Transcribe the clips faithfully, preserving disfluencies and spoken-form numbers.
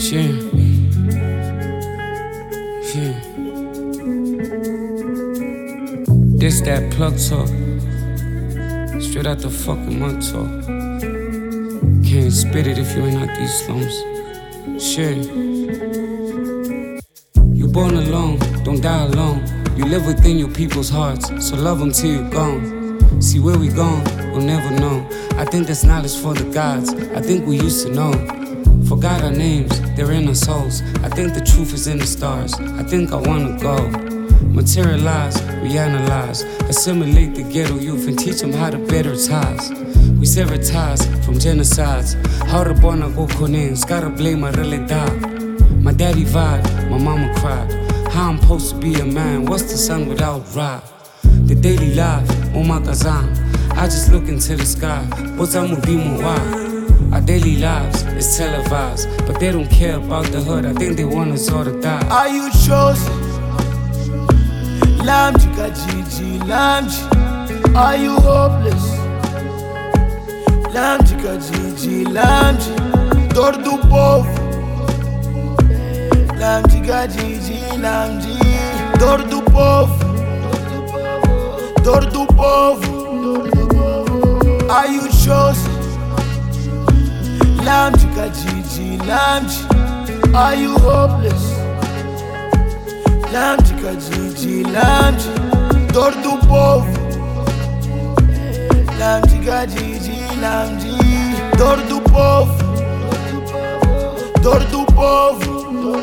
Yeah. Yeah. This that plug talk. Straight out the fucking mud talk. Can't spit it if you ain't out these slums. Shit. You born alone, don't die alone. You live within your people's hearts, so love them till you're gone. See where we gone, we'll never know. I think that's knowledge for the gods, I think we used to know. Forgot our names, they're in our souls. I think the truth is in the stars, I think I wanna go. Materialize, reanalyze, assimilate the ghetto youth and teach them how to better ties. We sever ties from genocides. How to born a go konens, gotta blame my realidad. My daddy vibed, my mama cried. How I'm supposed to be a man, what's the sun without Ra? The daily life, oh my kazan. I just look into the sky, what's I'm why? Our daily lives is televised, but they don't care about the hood, I think they want us all to die. Are you chosen? Lamji kajiji, Lamji. Are you hopeless? Lamji kajiji, Lamji. Dor do povo. Lamji kajiji, Lamji. Dor do povo. Dor do povo. Are you chosen? Lamji kajiji, Lamji. Are you hopeless? Lamji kajiji, Lamji. Dor do povo. Lamji kajiji, Lamji. Dor do povo. Dor do povo.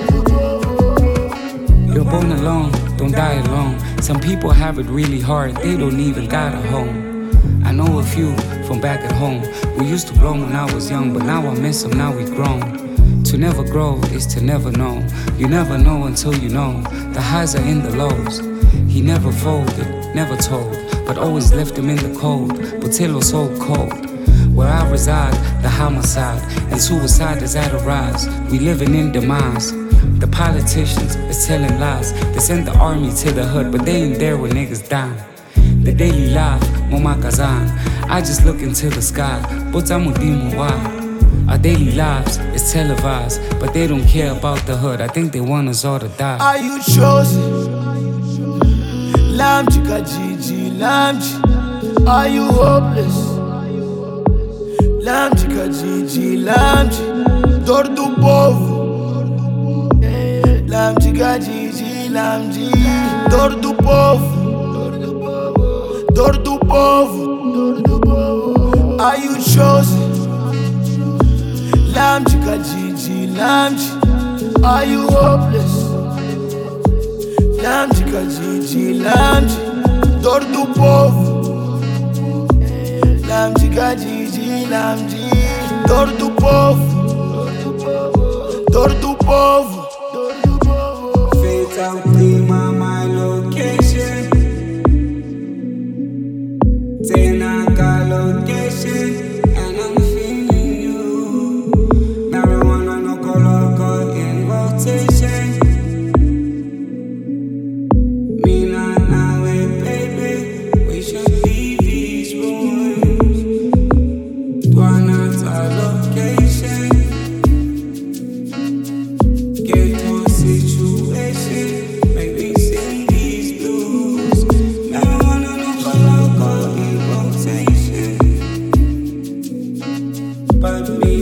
You're born alone, don't die alone. Some people have it really hard, they don't even got a home. I know a few from back at home. We used to blow when I was young, but now I miss them, now we grown. To never grow is to never know. You never know until you know. The highs are in the lows. He never folded, never told, but always left him in the cold. Botello so cold. Where I reside, the homicide and suicide is at a rise. We living in demise. The politicians is telling lies. They send the army to the hood, but they ain't there when niggas die. The daily life, Mama Kazan. I just look into the sky, but I'm why? Our daily lives is televised, but they don't care about the hood. I think they want us all to die. Are you chosen? Lamji kajiji, Lamji. Are you hopeless? Lamji kajiji, Lamji. Dor do povo. Lamji kajiji, Lamji. Dor do povo. Dor do povo. Are you chosen? Lamji kajiji, Lamji. Are you hopeless? Lamji kajiji, Lamji. Dor do povo. Lamji kajiji, Lamji. Dor do povo. Dor do povo. Fate out Lima, my location. Tenaka location, and I'm feeling you. Marijuana no go local in rotation. Me not now, baby, we should leave these rooms. Dwanna's our location. Get to a situation, make me sing these blues. Marijuana no go local in rotation. But me